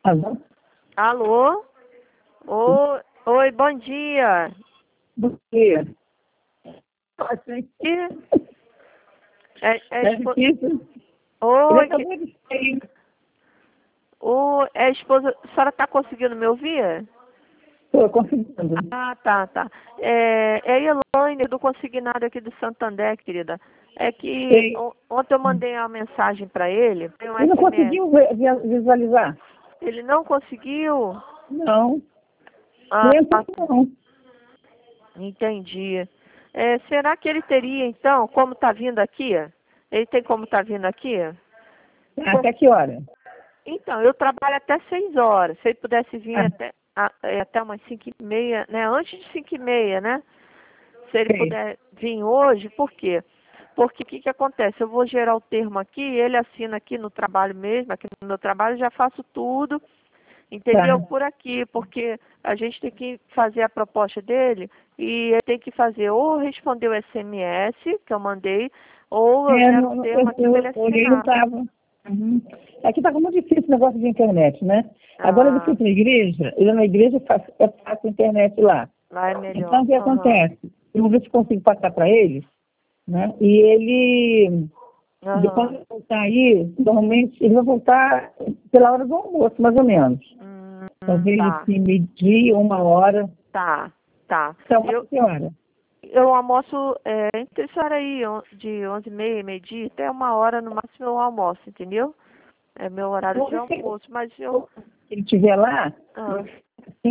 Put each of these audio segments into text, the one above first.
Alô? Alô? Oi, bom dia. Bom dia. Que? É difícil. Ele Oi, acabou de sair. é a esposa. A senhora está conseguindo me ouvir? Estou conseguindo. Ah, tá. É a Elaine do Consignado aqui do Santander, querida. É que Sei. ontem eu mandei uma mensagem para ele, um Ele não SMS. conseguiu visualizar? Ele não conseguiu? Não. Ah, Não entra aqui, não. entendi. Será que ele teria, então, como está vindo aqui? Ele tem como está vindo aqui? Até que hora? Então, eu trabalho até 6 horas. Se ele pudesse vir Ah, até umas 5h30, né? Antes de 5h30, né? Se ele sei. puder vir hoje, por quê? Porque o que acontece? Eu vou gerar o termo aqui, ele assina aqui no trabalho mesmo, aqui no meu trabalho, eu já faço tudo, entendeu? Tá. Por aqui, porque a gente tem que fazer a proposta dele e ele tem que fazer ou responder o SMS que eu mandei, ou eu gero o termo aqui para ele Eu olhei, não assinar. estava. Uhum. Aqui está muito difícil o negócio de internet, né? Agora ele foi Ah, para a igreja, ele na igreja é fácil a internet lá. lá é Então, melhor. o que Aham. acontece? Eu vou ver se consigo passar para ele, né? E ele, depois Aham. de voltar aí, normalmente ele vai voltar pela hora do almoço, mais ou menos. Talvez Tá, assim, meio-dia, 1 hora. tá, tá. Então, Eu, que hora? eu almoço entre essa hora aí, de 11h30, meio-dia, até 1 hora no máximo eu almoço, entendeu? É meu horário Então, de almoço, mas eu... se ele estiver lá, Ah, assim,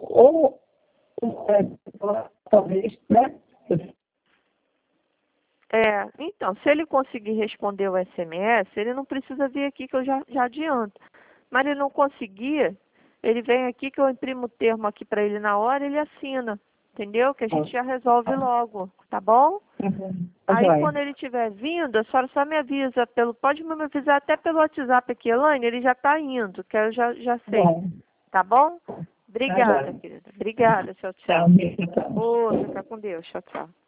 talvez, né? então, se ele conseguir responder o SMS, ele não precisa vir aqui que eu já adianto. Mas ele não conseguir, ele vem aqui que eu imprimo o termo aqui para ele na hora e ele assina, entendeu? Que a gente já resolve logo, tá bom? Tá Aí joia. quando ele estiver vindo, a senhora só me avisa, pode me avisar até pelo WhatsApp aqui, Elaine, ele já está indo, que eu já sei, Bom, tá bom? tá Obrigada, joia. querida. Obrigada, tchau, Tchau, tchau. beijo, tchau. Ô, fica com Deus, tchau, tchau.